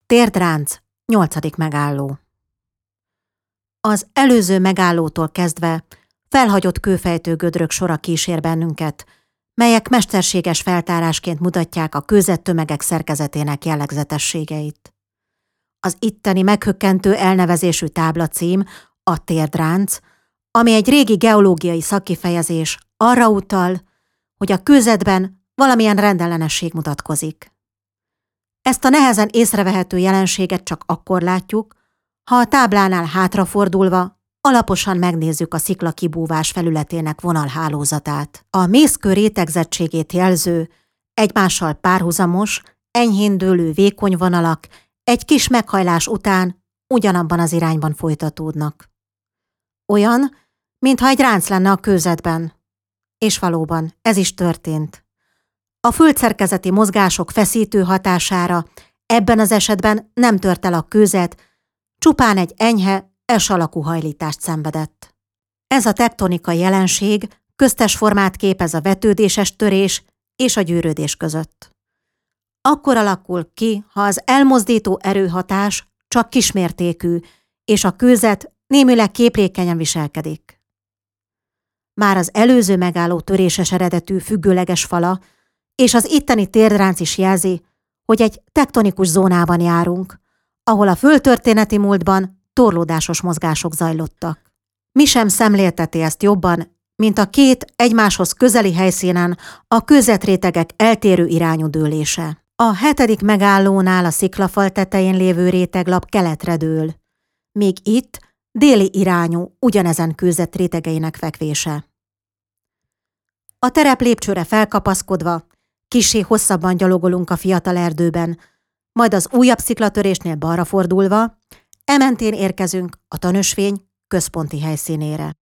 Térdrangz, 8. megálló. Az előző megállótól kezdve felhagyott kőfejtő gödrök sora kísér bennünket, melyek mesterséges feltárásként mutatják a kőzett tömegek szerkezetének jellegzetességeit. Az itteni meghökkentő elnevezésű táblacím, a Térdrangz, ami egy régi geológiai szakkifejezés, arra utal, hogy a kőzetben valamilyen rendellenesség mutatkozik. Ezt a nehezen észrevehető jelenséget csak akkor látjuk, ha a táblánál hátrafordulva alaposan megnézzük a sziklakibúvás felületének vonalhálózatát. A mészkő rétegzettségét jelző, egymással párhuzamos, enyhén dőlő vékony vonalak egy kis meghajlás után ugyanabban az irányban folytatódnak. Olyan, mintha egy ránc lenne a kőzetben. És valóban ez is történt. A földszerkezeti mozgások feszítő hatására ebben az esetben nem tört el a kőzet, csupán egy enyhe, S-alakú hajlítást szenvedett. Ez a tektonikai jelenség köztes formát képez a vetődéses törés és a gyűrődés között. Akkor alakul ki, ha az elmozdító erőhatás csak kismértékű, és a kőzet némileg képlékenyen viselkedik. Már az előző megálló töréses eredetű függőleges fala és az itteni Térdrangz is jelzi, hogy egy tektonikus zónában járunk, ahol a földtörténeti múltban torlódásos mozgások zajlottak. Mi sem szemlélteti ezt jobban, mint a két egymáshoz közeli helyszínen a kőzetrétegek eltérő irányú dőlése. A 7. megállónál a sziklafal tetején lévő réteglap keletre dől, míg itt déli irányú ugyanezen kőzet rétegeinek fekvése. A terep lépcsőre felkapaszkodva kissé hosszabban gyalogolunk a fiatal erdőben, majd az újabb sziklatörésnél balra fordulva, ementén érkezünk a tanösvény központi helyszínére.